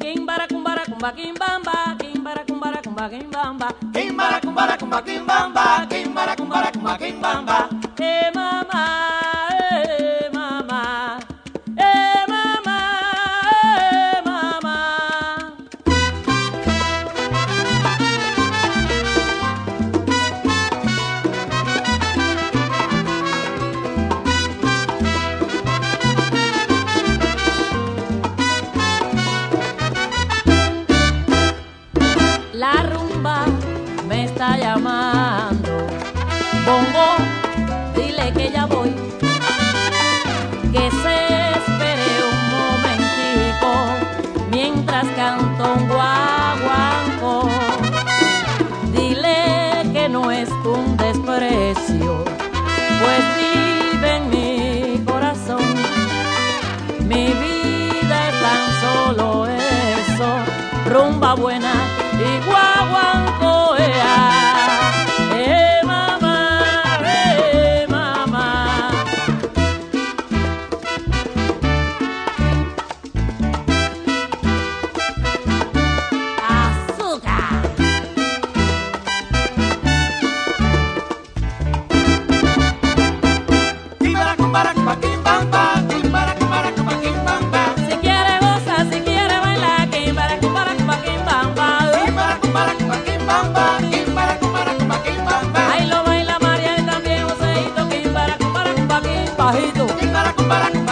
Kimbara kumbara kumba kimbamba, kimbara kumbara kumba kimbamba, Kimbara kumbara kumba kimbamba, kimbara kumbara kumba kimbamba. mama, mama, mama, mama. La rumba me está llamando. Bongo, dile que ya voy. Que se espere un momentico mientras canto un guaguancó. Dile que no es un desprecio, pues vive en mi corazón. Mi vida es tan solo eso, rumba buena y guaguancó, mamá, mamá. Azúcar. Kimbara kumbara kumba kimbamba, kimbara kumbara kumba kimbamba. Si quiere goza, si quiere bailar, kimbara kumbara kumba kimbamba. Kimbara kumbara kumba kimbamba, kimbara kumbara kumba kimbamba. Ahí lo baila María y también Joseito, kimbara kumba kimbajito. Kimbara kumbara kumba